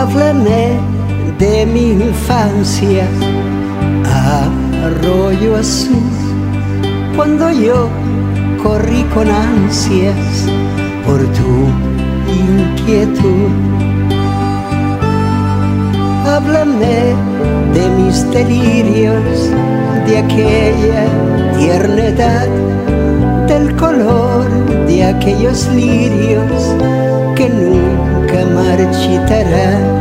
Háblame de mi infancia, arroyo azul, cuando yo corrí con ansias por tu inquietud. Háblame de mis delirios, de aquella tierna edad, del color de aquellos lirios que nunca marchitarán.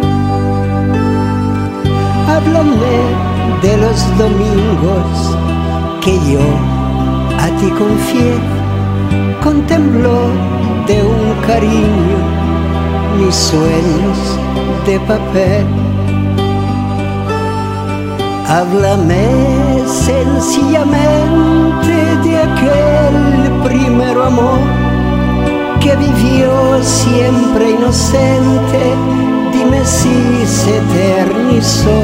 Háblame de los domingos que yo a ti confié, con temblor de un cariño, mis sueños de papel. Háblame sencillamente de aquel primer amor que vivió siempre inocente, dime si se eternizó.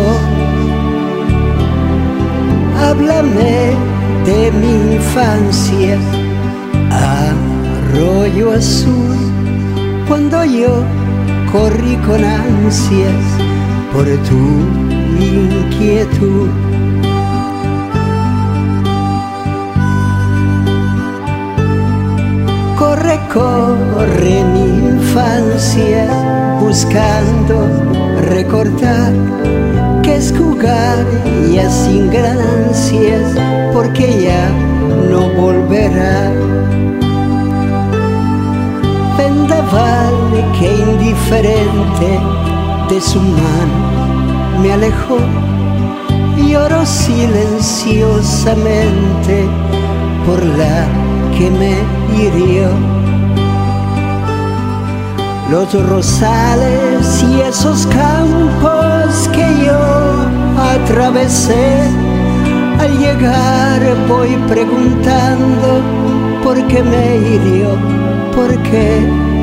Háblame de mi infancia, arroyo azul, cuando yo corrí con ansias por tu inquietud. Corre, corre mi infancia, buscando recordar que es jugar ya sin ganancias, porque ya no volverá. Vendaval que indiferente de su mano me alejó, lloro silenciosamente por la que me hirió. Los rosales y esos campos que yo atravesé, al llegar voy preguntando por qué me hirió, por qué.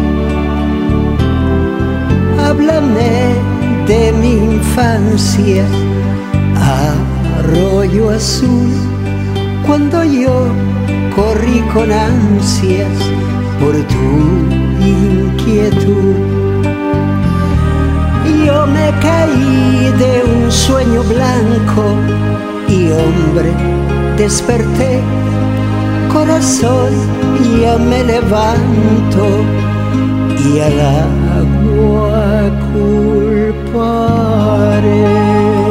Háblame de mi infancia, arroyo azul, cuando yo corrí con ansias por tu inquietud. Yo me caí de un sueño blanco y hombre desperté, corazón ya me levanto y al agua culparé.